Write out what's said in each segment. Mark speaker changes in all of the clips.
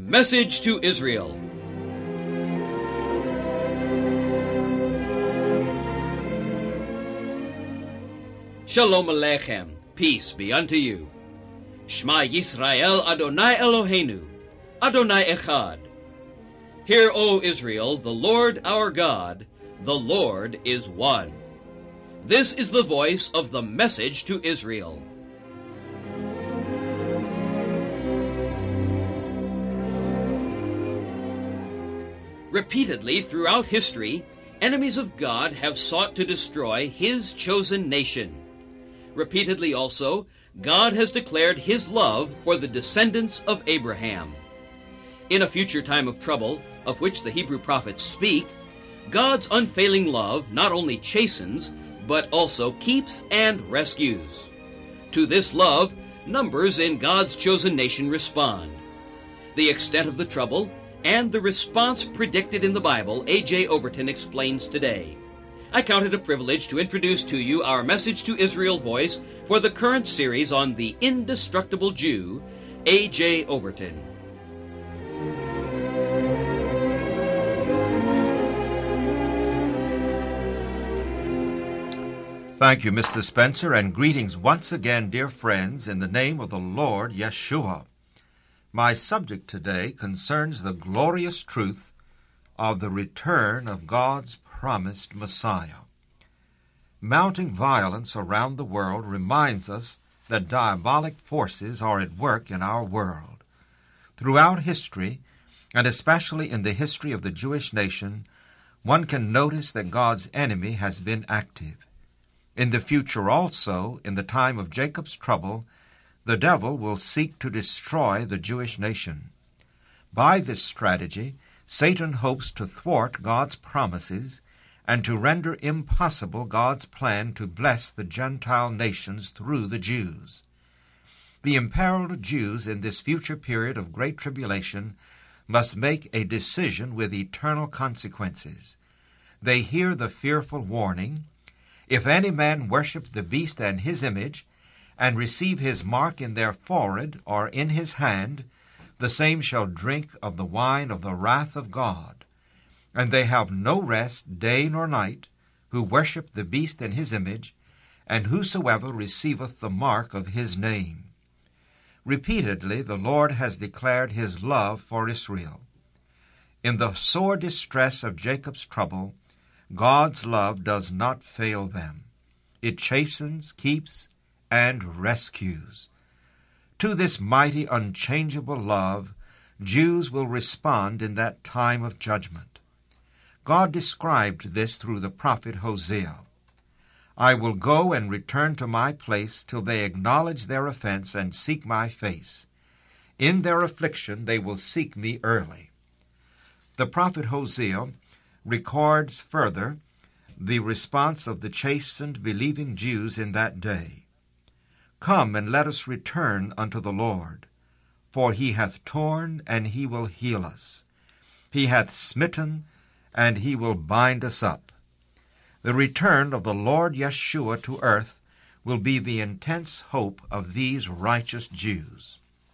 Speaker 1: message to Israel. Shalom Aleichem, peace be unto you. Shema Yisrael Adonai Eloheinu, Adonai Echad. Hear, O Israel, the Lord our God, the Lord is one. This is the voice of the message to Israel. Repeatedly throughout history, enemies of God have sought to destroy His chosen nation. Repeatedly also, God has declared His love for the descendants of Abraham. In a future time of trouble, of which the Hebrew prophets speak, God's unfailing love not only chastens, but also keeps and rescues. To this love, numbers in God's chosen nation respond. The extent of the trouble and the response predicted in the Bible, A.J. Overton explains today. I count it a privilege to introduce to you our Message to Israel voice for the current series on the indestructible Jew, A.J. Overton.
Speaker 2: Thank you, Mr. Spencer, and greetings once again, dear friends, in the name of the Lord Yeshua. My subject today concerns the glorious truth of the return of God's promised Messiah. Mounting violence around the world reminds us that diabolic forces are at work in our world. Throughout history, and especially in the history of the Jewish nation, one can notice that God's enemy has been active. In the future also, in the time of Jacob's trouble, the devil will seek to destroy the Jewish nation. By this strategy, Satan hopes to thwart God's promises and to render impossible God's plan to bless the Gentile nations through the Jews. The imperiled Jews in this future period of great tribulation must make a decision with eternal consequences. They hear the fearful warning, "If any man worship the beast and his image, and receive his mark in their forehead or in his hand, the same shall drink of the wine of the wrath of God. And they have no rest day nor night, who worship the beast and his image, and whosoever receiveth the mark of his name." Repeatedly the Lord has declared His love for Israel. In the sore distress of Jacob's trouble, God's love does not fail them. It chastens, keeps, and rescues. To this mighty, unchangeable love, Jews will respond in that time of judgment. God described this through the prophet Hosea. "I will go and return to my place till they acknowledge their offense and seek my face. In their affliction they will seek me early." The prophet Hosea records further the response of the chastened, believing Jews in that day. "Come and let us return unto the Lord, for He hath torn, and He will heal us. He hath smitten, and He will bind us up." The return of the Lord Yeshua to earth will be the intense hope of these righteous Jews.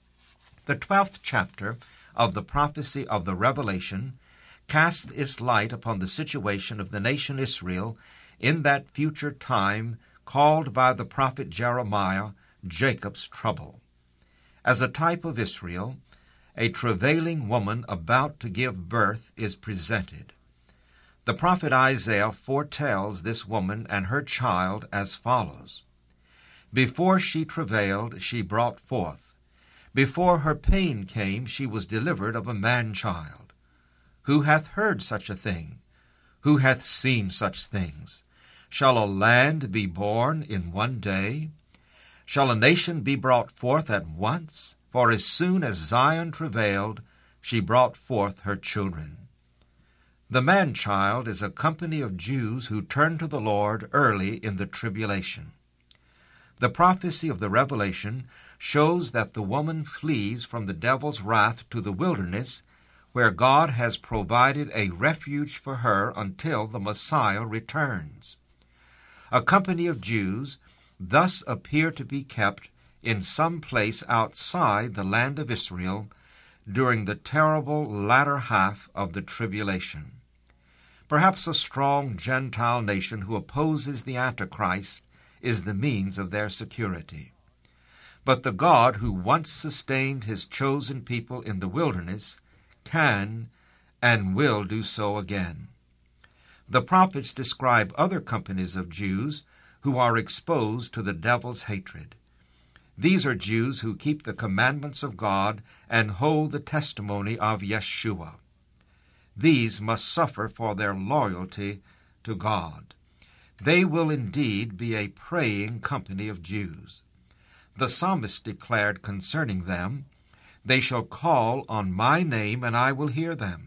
Speaker 2: The 12th chapter of the prophecy of the Revelation casts its light upon the situation of the nation Israel in that future time called by the prophet Jeremiah Jacob's trouble. As a type of Israel, a travailing woman about to give birth is presented. The prophet Isaiah foretells this woman and her child as follows: "Before she travailed, she brought forth. Before her pain came, she was delivered of a man-child. Who hath heard such a thing? Who hath seen such things? Shall a land be born in one day? Shall a nation be brought forth at once? For as soon as Zion travailed, she brought forth her children." The man-child is a company of Jews who turn to the Lord early in the tribulation. The prophecy of the Revelation shows that the woman flees from the devil's wrath to the wilderness, where God has provided a refuge for her until the Messiah returns. A company of Jews thus appear to be kept in some place outside the land of Israel, during the terrible latter half of the tribulation. Perhaps a strong Gentile nation who opposes the Antichrist is the means of their security. But the God who once sustained his chosen people in the wilderness can and will do so again. The prophets describe other companies of Jews who are exposed to the devil's hatred. These are Jews who keep the commandments of God and hold the testimony of Yeshua. These must suffer for their loyalty to God. They will indeed be a praying company of Jews. The psalmist declared concerning them, "They shall call on my name, and I will hear them."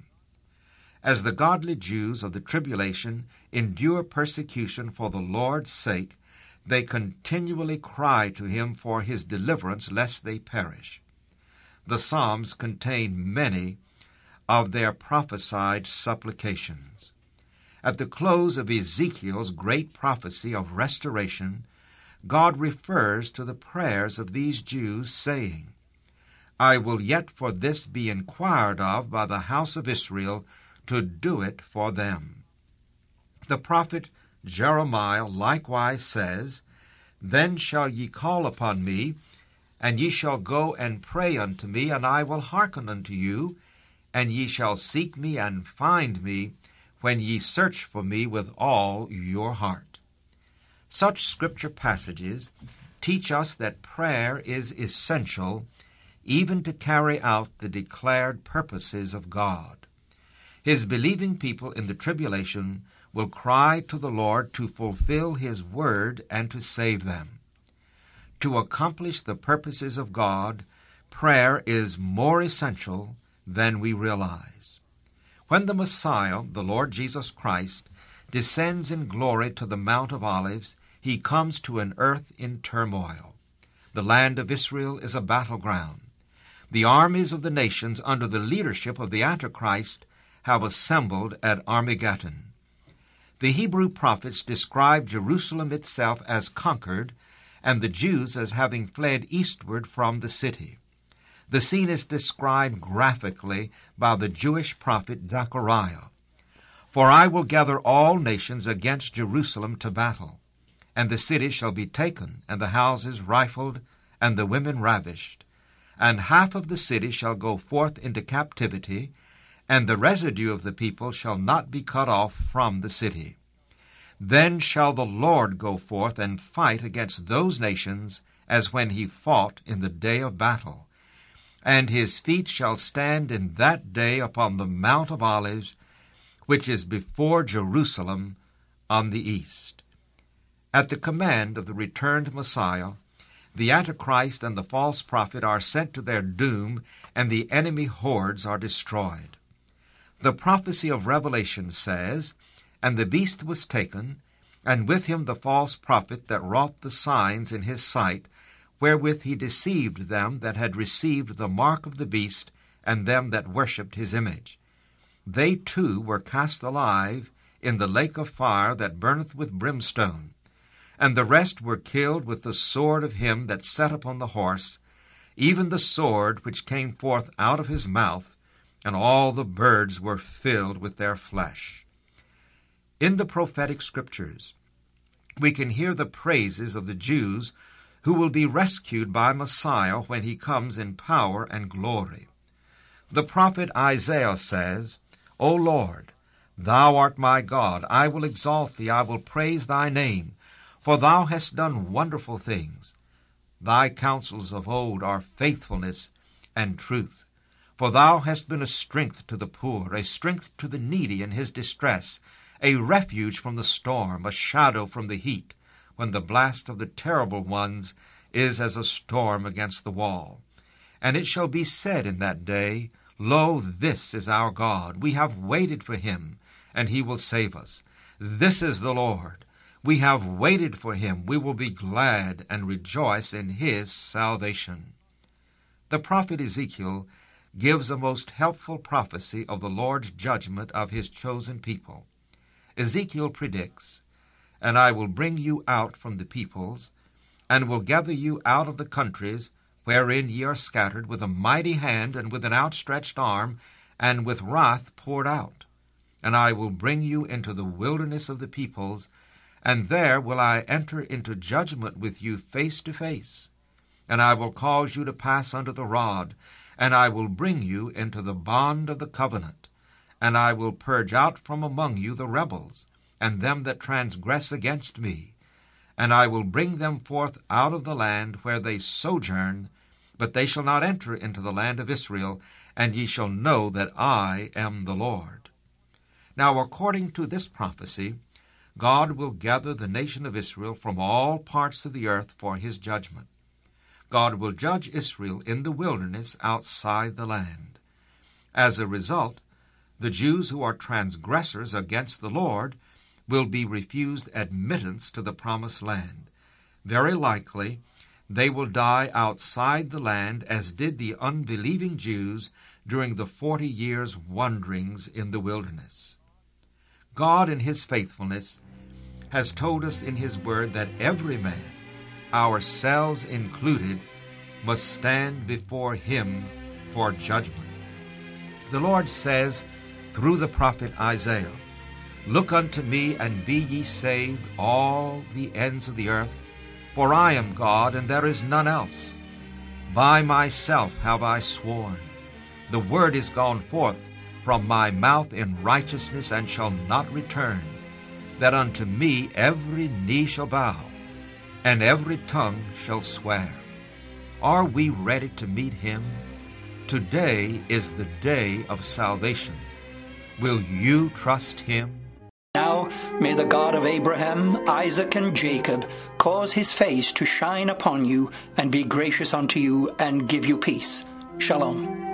Speaker 2: As the godly Jews of the tribulation endure persecution for the Lord's sake, they continually cry to him for his deliverance, lest they perish. The Psalms contain many of their prophesied supplications. At the close of Ezekiel's great prophecy of restoration, God refers to the prayers of these Jews, saying, "I will yet for this be inquired of by the house of Israel, to do it for them." The prophet Jeremiah likewise says, "Then shall ye call upon me, and ye shall go and pray unto me, and I will hearken unto you, and ye shall seek me and find me, when ye search for me with all your heart." Such scripture passages teach us that prayer is essential even to carry out the declared purposes of God. His believing people in the tribulation will cry to the Lord to fulfill his word and to save them. To accomplish the purposes of God, prayer is more essential than we realize. When the Messiah, the Lord Jesus Christ, descends in glory to the Mount of Olives, he comes to an earth in turmoil. The land of Israel is a battleground. The armies of the nations under the leadership of the Antichrist have assembled at Armageddon. The Hebrew prophets describe Jerusalem itself as conquered, and the Jews as having fled eastward from the city. The scene is described graphically by the Jewish prophet Zechariah. "For I will gather all nations against Jerusalem to battle, and the city shall be taken, and the houses rifled, and the women ravished. And half of the city shall go forth into captivity, and the residue of the people shall not be cut off from the city. Then shall the Lord go forth and fight against those nations, as when he fought in the day of battle. And his feet shall stand in that day upon the Mount of Olives, which is before Jerusalem on the east." At the command of the returned Messiah, the Antichrist and the false prophet are sent to their doom, and the enemy hordes are destroyed. The prophecy of Revelation says, "And the beast was taken, and with him the false prophet that wrought the signs in his sight, wherewith he deceived them that had received the mark of the beast, and them that worshipped his image. They too were cast alive in the lake of fire that burneth with brimstone. And the rest were killed with the sword of him that sat upon the horse, even the sword which came forth out of his mouth, and all the birds were filled with their flesh." In the prophetic scriptures, we can hear the praises of the Jews who will be rescued by Messiah when he comes in power and glory. The prophet Isaiah says, "O Lord, thou art my God. I will exalt thee, I will praise thy name, for thou hast done wonderful things. Thy counsels of old are faithfulness and truth. For thou hast been a strength to the poor, a strength to the needy in his distress, a refuge from the storm, a shadow from the heat, when the blast of the terrible ones is as a storm against the wall. And it shall be said in that day, Lo, this is our God. We have waited for him, and he will save us. This is the Lord. We have waited for him. We will be glad and rejoice in his salvation." The prophet Ezekiel gives a most helpful prophecy of the Lord's judgment of his chosen people. Ezekiel predicts, "And I will bring you out from the peoples, and will gather you out of the countries, wherein ye are scattered, with a mighty hand, and with an outstretched arm, and with wrath poured out. And I will bring you into the wilderness of the peoples, and there will I enter into judgment with you face to face. And I will cause you to pass under the rod, and I will bring you into the bond of the covenant. And I will purge out from among you the rebels, and them that transgress against me. And I will bring them forth out of the land where they sojourn, but they shall not enter into the land of Israel, and ye shall know that I am the Lord. Now according to this prophecy, God will gather the nation of Israel from all parts of the earth for his judgment. God will judge Israel in the wilderness outside the land. As a result, the Jews who are transgressors against the Lord will be refused admittance to the promised land. Very likely, they will die outside the land, as did the unbelieving Jews during the 40 years' wanderings in the wilderness. God, in his faithfulness, has told us in his word that every man, ourselves included, must stand before him for judgment. The Lord says through the prophet Isaiah, "Look unto me, and be ye saved, all the ends of the earth, for I am God, and there is none else. By myself have I sworn. The word is gone forth from my mouth in righteousness, and shall not return, that unto me every knee shall bow, and every tongue shall swear." Are we ready to meet him? Today is the day of salvation. Will you trust him?
Speaker 3: Now may the God of Abraham, Isaac, and Jacob cause his face to shine upon you, and be gracious unto you, and give you peace. Shalom.